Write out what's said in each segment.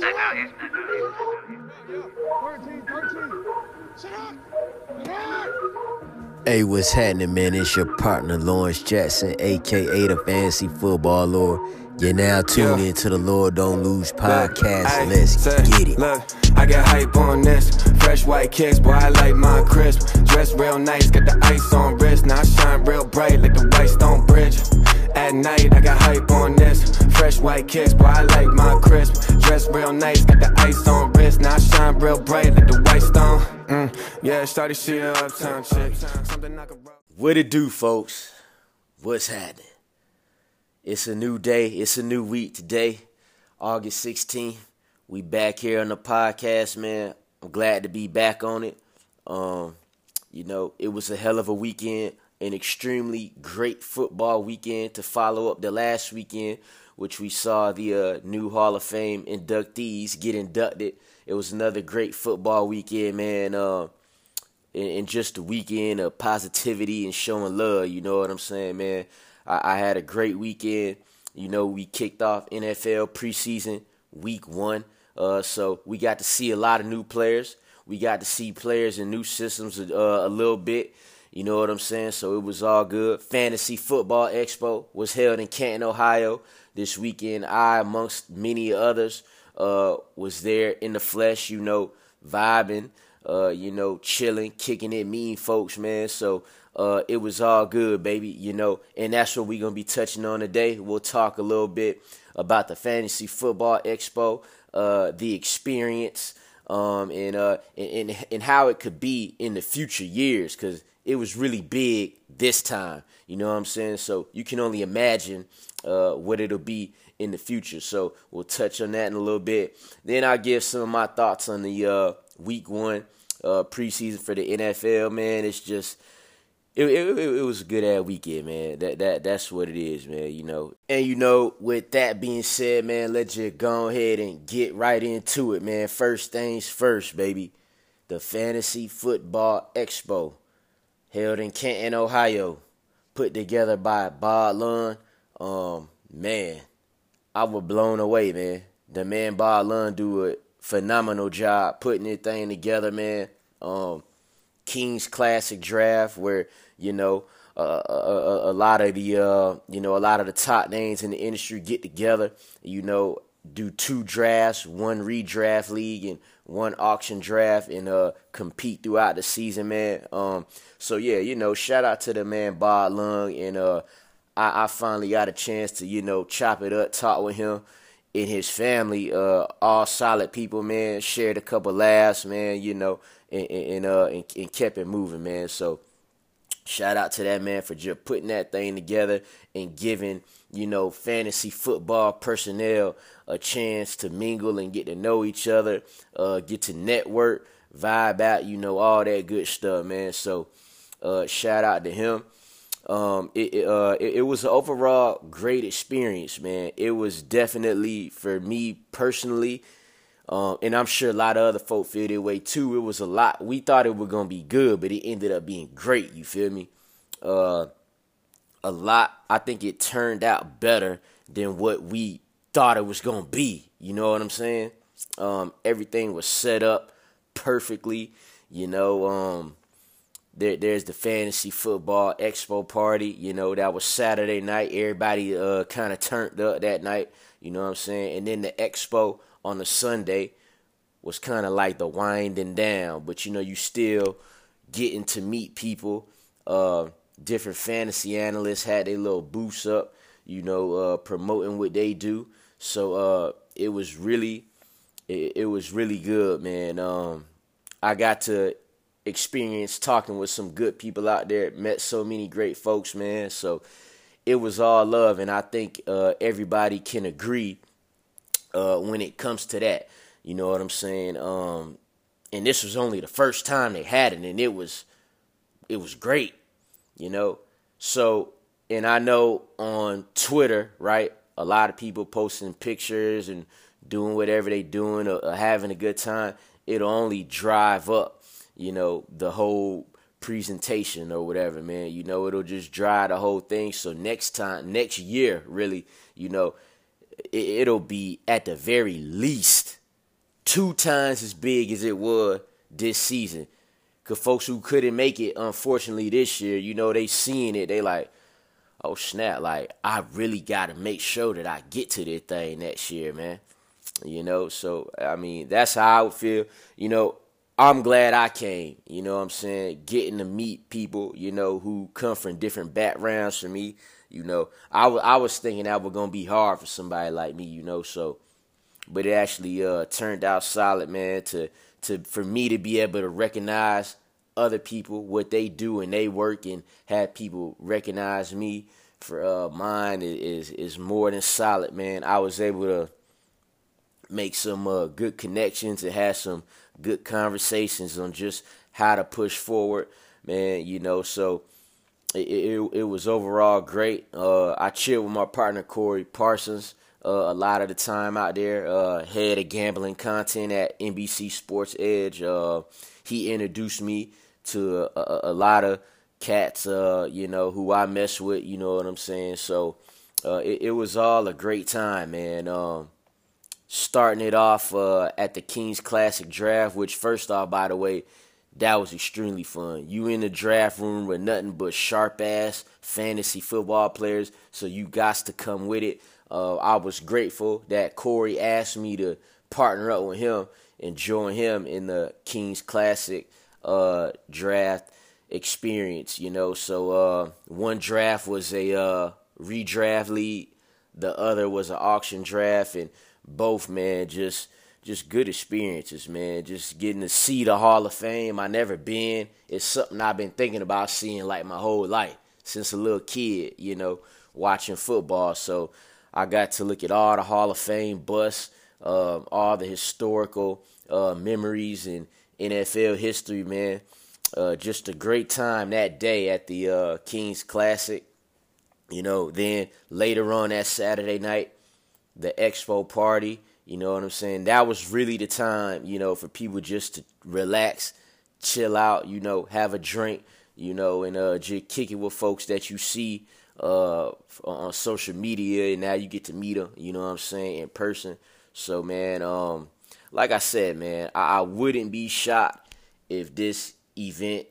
Hey, what's happening, man? It's your partner, Lawrence Jackson, a.k.a. the Fantasy Football Lord. You're now tuned into the Lord Don't Lose podcast. Let's get it. Look, I got hype on this. Fresh white kicks, boy, I like my crisp. Dress real nice, got the ice on wrist. Now I shine real bright like the White Stone Bridge. At night, I got hype on this. Fresh white kicks, boy, I like my crisp. Dress real nice, got the ice on wrist. Now I shine real bright like the White Stone. Yeah, started shit uptown chick. Something I could rock. What it do, folks? What's happening? It's a new day. It's a new week today, August 16th. We back here on the podcast, man. I'm glad to be back on it. It was a hell of a weekend, an extremely great football weekend to follow up the last weekend, which we saw the new Hall of Fame inductees get inducted. It was another great football weekend, man. And just a weekend of positivity and showing love, you know what I'm saying, man? I had a great weekend. You know, we kicked off NFL preseason week 1. So we got to see a lot of new players. We got to see players in new systems a little bit. You know what I'm saying? So it was all good. Fantasy Football Expo was held in Canton, Ohio this weekend. I, amongst many others, was there in the flesh, you know, vibing, chilling, kicking it, meeting folks, man. So it was all good, baby, you know, and that's what we're going to be touching on today. We'll talk a little bit about the Fantasy Football Expo, the experience, and how it could be in the future years, because it was really big this time, you know what I'm saying? So you can only imagine what it'll be in the future. So we'll touch on that in a little bit. Then I'll give some of my thoughts on the week 1 preseason for the NFL, man. It's just it was a good ass weekend, man. That's what it is, man, you know. And you know, with that being said, man, let's just go ahead and get right into it, man. First things first, baby. The Fantasy Football Expo, held in Canton, Ohio, put together by Bob Lund. Man, I was blown away, man. The man Bob Lund do a phenomenal job putting this thing together, man. King's Classic Draft, where, you know, a lot of the top names in the industry get together, you know, do 2 drafts, 1 redraft league and 1 auction draft, and compete throughout the season, man. So yeah, you know, shout out to the man Bob Lund, and I finally got a chance to, you know, chop it up, talk with him and his family, all solid people, man. Shared a couple laughs, man, you know, and kept it moving, man. So shout out to that man for just putting that thing together and giving, you know, fantasy football personnel a chance to mingle and get to know each other, get to network, vibe out, you know, all that good stuff, man. So shout out to him. It was an overall great experience, man. It was definitely, for me personally, and I'm sure a lot of other folk feel that way too. It was a lot. We thought it was going to be good, but it ended up being great. You feel me? A lot. I think it turned out better than what we thought it was going to be. You know what I'm saying? Everything was set up perfectly. You know, there's the Fantasy Football Expo party. You know, that was Saturday night. Everybody kind of turned up that night. You know what I'm saying? And then the expo on the Sunday was kind of like the winding down, but you know, you still getting to meet people. Different fantasy analysts had their little booths up, you know, promoting what they do. So it was really good, man. I got to experience talking with some good people out there, met so many great folks, man. So it was all love, and I think everybody can agree when it comes to that. You know what I'm saying? And this was only the first time they had it, and it was great, you know. So, and I know on Twitter, right, a lot of people posting pictures and doing whatever they doing or having a good time. It'll only drive up, you know, the whole presentation or whatever, man. You know, it'll just drive the whole thing. So next year, really, you know, it'll be at the very least 2 times as big as it was this season. Cause folks who couldn't make it, unfortunately, this year, they seeing it, they like, oh snap, like I really gotta make sure that I get to this thing next year, man. So I mean, that's how I would feel. I'm glad I came, what I'm saying, getting to meet people, who come from different backgrounds from me. I was thinking that was gonna be hard for somebody like me, but it actually turned out solid, man, for me to be able to recognize other people, what they do and they work, and have people recognize me for mine is more than solid, man. I was able to make some good connections and have some good conversations on just how to push forward, man, so it was overall great. I chilled with my partner Corey Parsons a lot of the time out there, head of gambling content at NBC Sports Edge. He introduced me to a lot of cats, who I mess with, you know what I'm saying? So it was all a great time, man. Starting it off at the Kings Classic Draft, which first off, by the way, that was extremely fun. You in the draft room with nothing but sharp-ass fantasy football players, so you got to come with it. I was grateful that Corey asked me to partner up with him and join him in the Kings Classic draft experience, So one draft was a redraft league, the other was an auction draft, and both, man, just good experiences, man. Just getting to see the Hall of Fame. I never been. It's something I've been thinking about seeing like my whole life since a little kid, watching football. So I got to look at all the Hall of Fame busts, all the historical memories in NFL history, man. Just a great time that day at the Kings Classic. Then later on that Saturday night, the Expo party, you know what I'm saying? That was really the time, for people just to relax, chill out, have a drink, and just kick it with folks that you see on social media, and now you get to meet them, you know what I'm saying, in person. So, man, like I said, man, I wouldn't be shocked if this event,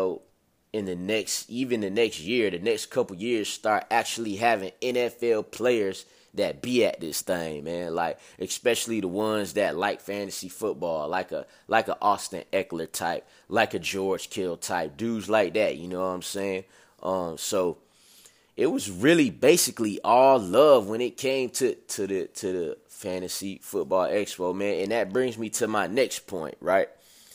in the next year, the next couple years, start actually having NFL players that be at this thing, man. Like, especially the ones that like fantasy football, like a Austin Eckler type, like a George Kittle type, dudes like that, you know what I'm saying? So it was really basically all love when it came to the Fantasy Football Expo, man. And that brings me to my next point, right?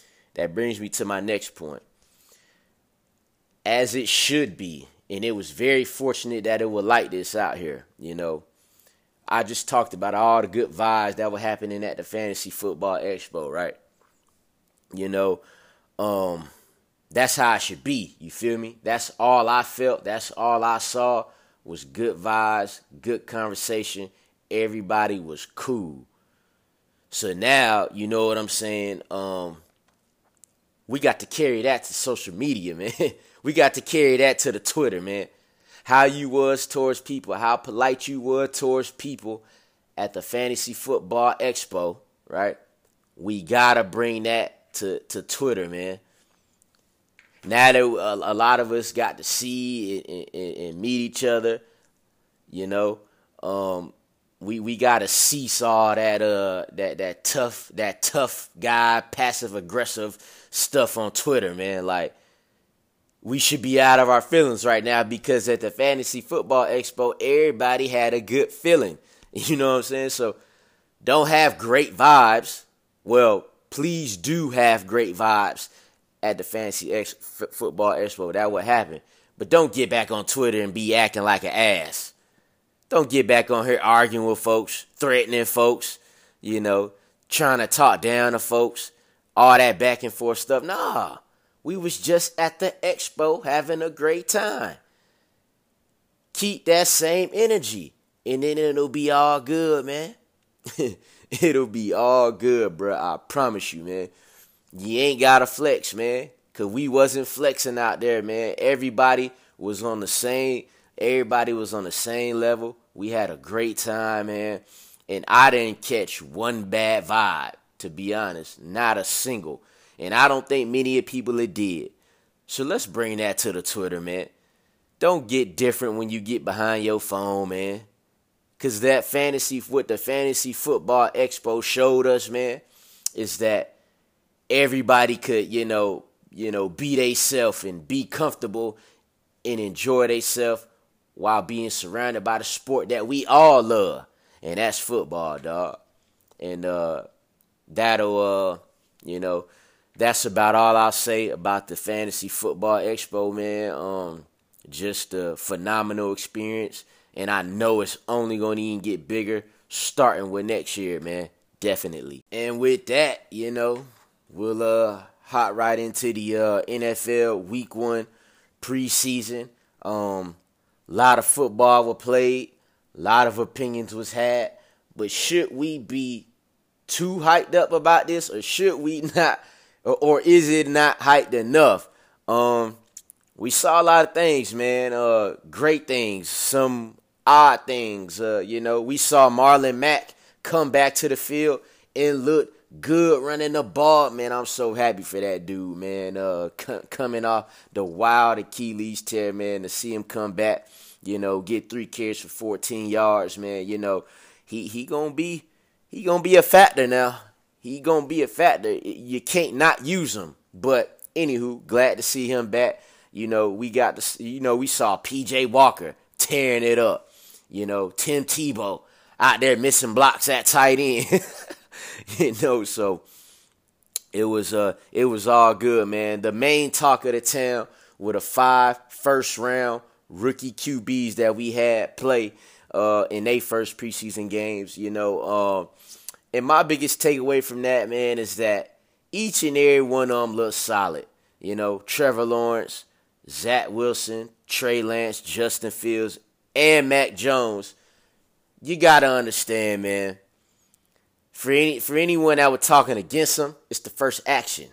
As it should be, and it was very fortunate that it was like this out here, I just talked about all the good vibes that were happening at the Fantasy Football Expo, right? That's how it should be, you feel me? That's all I felt, that's all I saw was good vibes, good conversation. Everybody was cool. So now, you know what I'm saying, we got to carry that to social media, man. We got to carry that to the Twitter, man. How you was towards people, how polite you were towards people at the Fantasy Football Expo, right? We gotta bring that to Twitter, man. Now that a lot of us got to see and meet each other, we gotta seesaw that tough guy, passive aggressive stuff on Twitter, man. Like, we should be out of our feelings right now because at the Fantasy Football Expo, everybody had a good feeling. You know what I'm saying? So don't have great vibes. Well, please do have great vibes at the Fantasy Football Expo. That would happen. But don't get back on Twitter and be acting like an ass. Don't get back on here arguing with folks, threatening folks, trying to talk down to folks, all that back and forth stuff. Nah. We was just at the expo having a great time. Keep that same energy, and then it'll be all good, man. It'll be all good, bro. I promise you, man. You ain't gotta flex, man, because we wasn't flexing out there, man. Everybody was on the same level. We had a great time, man, and I didn't catch one bad vibe. to be honest. Not a single. And I don't think many people it did. So let's bring that to the Twitter, man. Don't get different when you get behind your phone, man. Because what the Fantasy Football Expo showed us, man, is that everybody could, be theyself and be comfortable and enjoy theyself while being surrounded by the sport that we all love. And that's football, dog. And that's about all I'll say about the Fantasy Football Expo, man. Just a phenomenal experience. And I know it's only going to even get bigger starting with next year, man. Definitely. And with that, we'll hop right into the NFL Week 1 preseason. Lot of football was played. A lot of opinions was had. But should we be too hyped up about this, or should we not, or is it not hyped enough? We saw a lot of things, man. Great things, some odd things. We saw Marlon Mack come back to the field and look good running the ball. Man, I'm so happy for that dude, man. Coming off the wild Achilles tear, man, to see him come back, get 3 carries for 14 yards, man. He gonna be a factor now. He gonna be a factor. You can't not use him. But anywho, glad to see him back. We saw P.J. Walker tearing it up. Tim Tebow out there missing blocks at tight end. So it was all good, man. The main talk of the town were the 5 first-round rookie QBs that we had play in their first preseason games. And my biggest takeaway from that, man, is that each and every one of them looks solid. Trevor Lawrence, Zach Wilson, Trey Lance, Justin Fields, and Mac Jones. You got to understand, man. For anyone that was talking against them, it's the first action.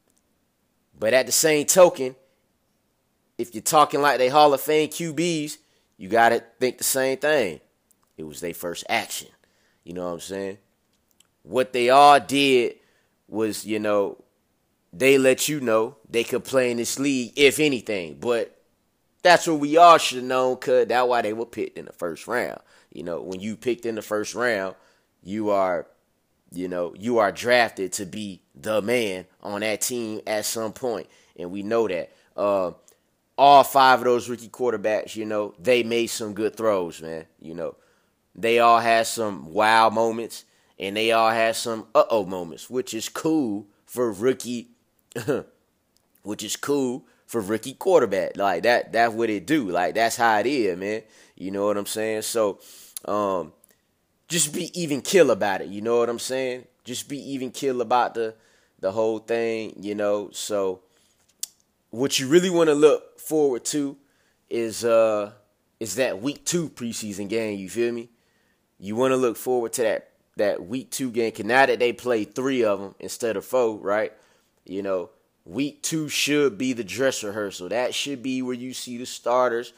But at the same token, if you're talking like they Hall of Fame QBs, you got to think the same thing. It was their first action. You know what I'm saying? What they all did was, they let you know they could play in this league, if anything. But that's what we all should have known, because that's why they were picked in the first round. When you picked in the first round, you are drafted to be the man on that team at some point. And we know that. All 5 of those rookie quarterbacks, they made some good throws, man. They all had some wow moments, and they all had some uh-oh moments, which is cool for rookie quarterback. Like that's what it do. Like that's how it is, man. You know what I'm saying? So just be even kill about it, you know what I'm saying? Just be even kill about the whole thing, So what you really want to look forward to is that week 2 preseason game, you feel me? You want to look forward to that week 2 game, because now that they play 3 of them instead of 4, right? Week 2 should be the dress rehearsal. That should be where you see the starters,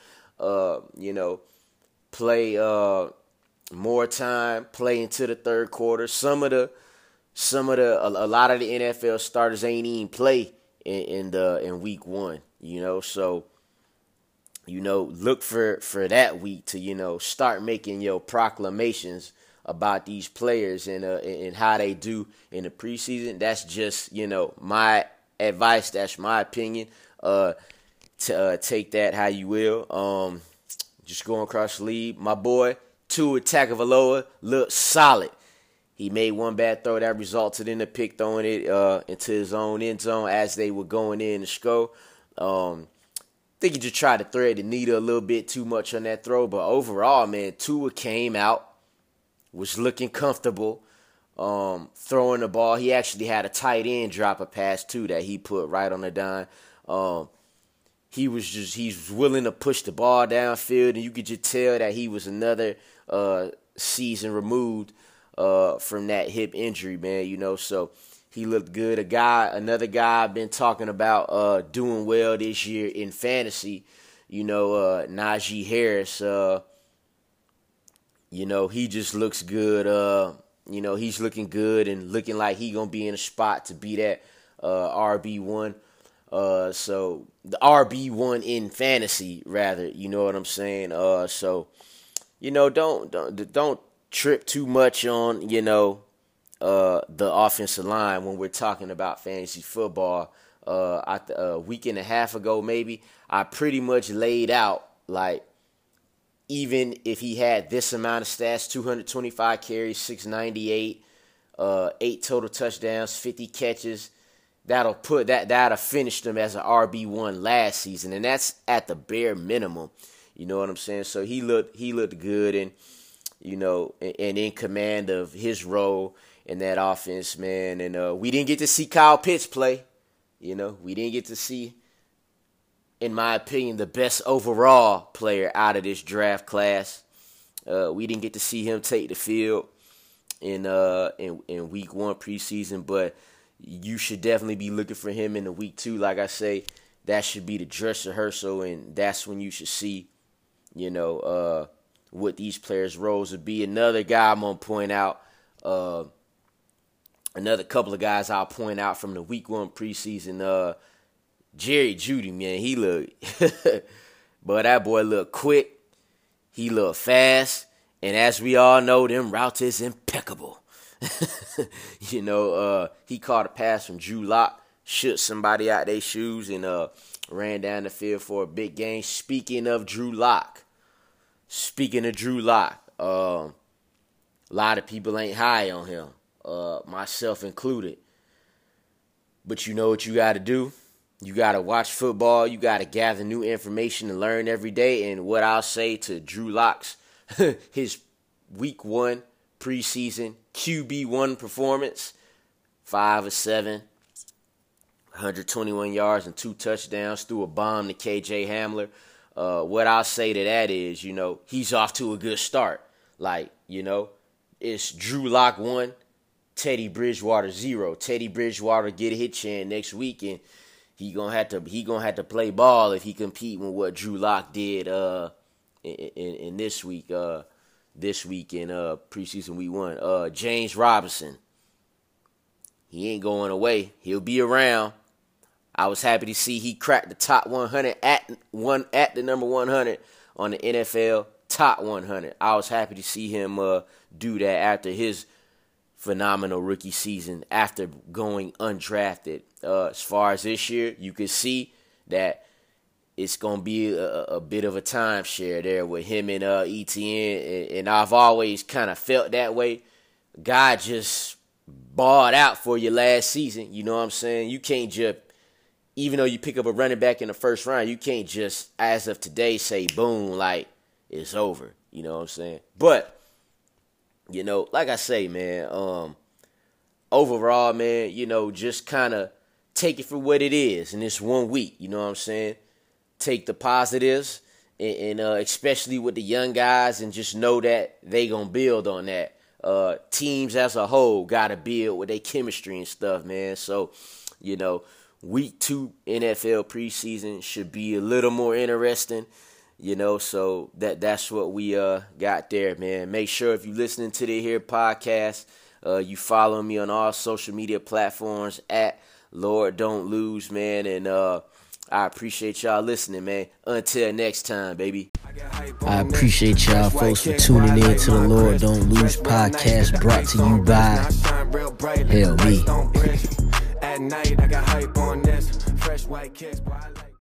play more time, play into the third quarter. A lot of the NFL starters ain't even play in week 1, So look for that week to start making your proclamations about these players and how they do in the preseason. That's just my advice. That's my opinion. Take that how you will. Just going across the league, my boy Tua Tagovailoa looked solid. He made one bad throw that resulted in a pick, throwing it into his own end zone as they were going in to score. I think he just tried to thread the needle a little bit too much on that throw, but overall, man, Tua came out, was looking comfortable, throwing the ball. He actually had a tight end drop a pass too that he put right on the dime. He's willing to push the ball downfield, and you could just tell that he was another season removed from that hip injury, man. So he looked good. Another guy I've been talking about doing well this year in fantasy, Najee Harris. He just looks good You know, he's looking good and looking like he gonna be in a spot to be that RB1. So the RB1 in fantasy, rather. You know what I'm saying? So you know, don't trip too much on the offensive line when we're talking about fantasy football. A week and a half ago, maybe, I pretty much laid out, like, even if he had this amount of stats, 225 carries, 698, 8 total touchdowns, 50 catches, that'll finish him as an RB1 last season, and that's at the bare minimum. You know what I'm saying? So he looked good, and and in command of his role in that offense, man. And we didn't get to see Kyle Pitts play. We didn't get to see, in my opinion, the best overall player out of this draft class. We didn't get to see him take the field in week 1 preseason, but you should definitely be looking for him in the week 2. Like I say, that should be the dress rehearsal, and that's when you should see, what these players' roles would be. Another guy I'm going to point out, another couple of guys I'll point out from the week 1 preseason, Jerry Jeudy, man, he looked, but that boy looked quick. He looked fast. And as we all know, them routes is impeccable. He caught a pass from Drew Lock, shook somebody out their shoes, and ran down the field for a big gain. Speaking of Drew Lock, a lot of people ain't high on him, myself included. But you know what you got to do? You got to watch football. You got to gather new information and learn every day. And what I'll say to Drew Lock's, his week 1 preseason QB1 performance, 5 of 7, 121 yards and 2 touchdowns, threw a bomb to KJ Hamler. What I'll say to that is, he's off to a good start. Like, it's Drew Lock 1, Teddy Bridgewater 0. Teddy Bridgewater get a hit chance next week, and he gonna have to play ball if he compete with what Drew Lock did in this week in preseason week 1. James Robinson, he ain't going away. He'll be around. I was happy to see he cracked the top 100 at the number 100 on the NFL top 100. I was happy to see him do that after his phenomenal rookie season, after going undrafted. As far as this year, you can see that it's going to be a bit of a timeshare there with him and ETN, and I've always kind of felt that way. God just balled out for you last season, you know what I'm saying? You can't just, even though you pick up a running back in the first round, you can't just, as of today, say, boom, like, it's over, you know what I'm saying? But, like I say, man, overall, man, just kind of take it for what it is in this 1 week, you know what I'm saying? Take the positives, and especially with the young guys, and just know that they going to build on that. Teams as a whole got to build with their chemistry and stuff, man. So, week 2 NFL preseason should be a little more interesting, so that's what we got there, man. Make sure if you're listening to the here podcast, you follow me on all social media platforms at Lord Don't Lose, man, and I appreciate y'all listening, man. Until next time, baby. I appreciate y'all folks for tuning in to the Lord Don't Lose podcast, brought to you by Hell Me. At night, I got hype on this. Fresh white kicks, boy, I like